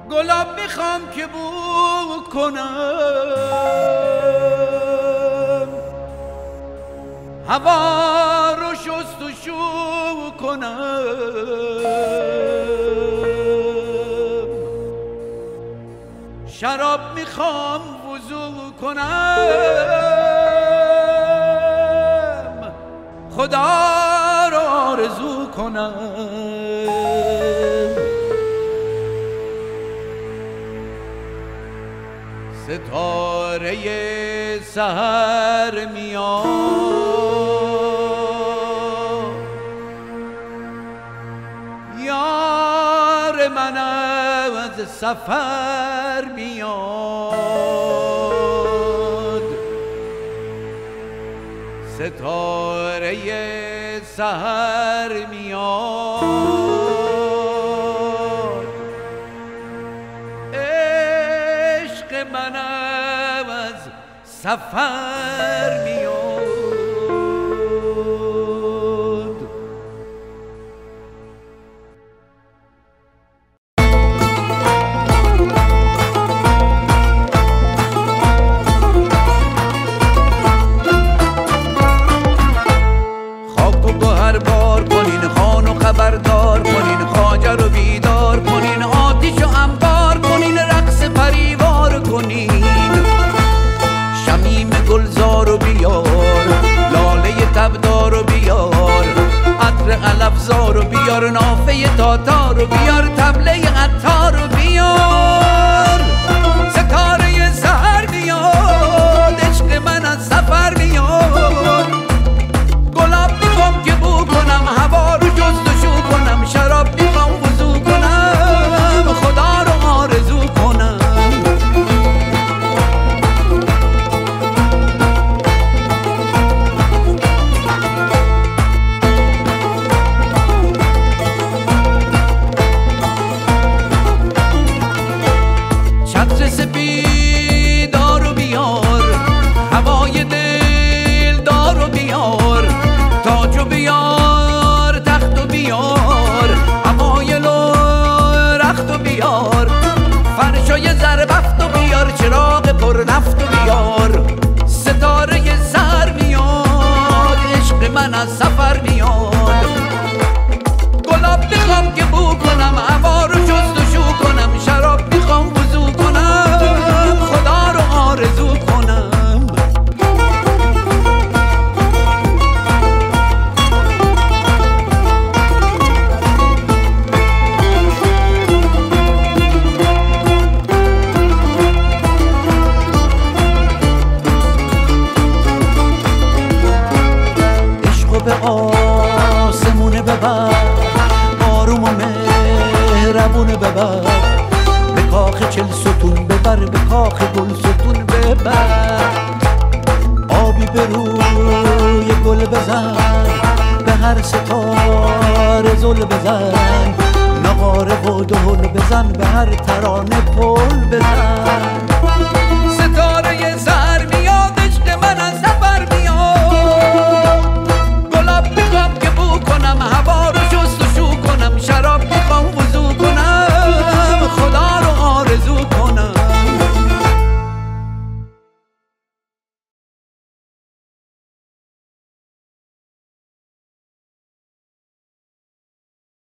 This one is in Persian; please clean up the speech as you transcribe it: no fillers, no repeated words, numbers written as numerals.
گلاب میخوام که بو کنم، هوا رو شست و شو کنم، شراب میخوام وضو کنم، خدا رو آرزو کنم. ستاره سحر میاد، یار من از سفر میاد. ستاره سحر میاد، عشق من از سفر میاد. خبردار کنین خواجه رو بیدار کنین، آتیش و انبار کنین، رقص پریوار کنین، شمیم گلزار رو بیار، لاله تبدار رو بیار، عطر علفزار رو بیار، نافه تاتار رو بیار، طبله عطار رو بیار. ستاره سحر میاد، عشق من از سفر میاد. گلاب میخوام که بو کنم، هوا رو جست و شو کنم، شراب میخوام وضو کنم، خدا رو آرزو کنم. چتر سپیدار رو بیار، هوای دلدار رو بیار، تاجو بیار، تختو بیار، همایل و رختو بیار، فرشای زربفتو بیار، چراغ پر نفتو بیار. ستاره سر میاد، عشق من از سفر میاد. گلاب میخوام که بو کنم، هوا رو جست و شو کنم، شراب میخوام وضو کنم، خدا رو آرزو کنم. به آسمونه ببر، آروم و مهربونه ببر، به کاخ چل ستون ببر، به کاخ گل ستون ببر. آبی به روی گل بزن، به هر ستاره زل بزن، نقاره و دهل بزن، به هر ترانه پل بزن. ستاره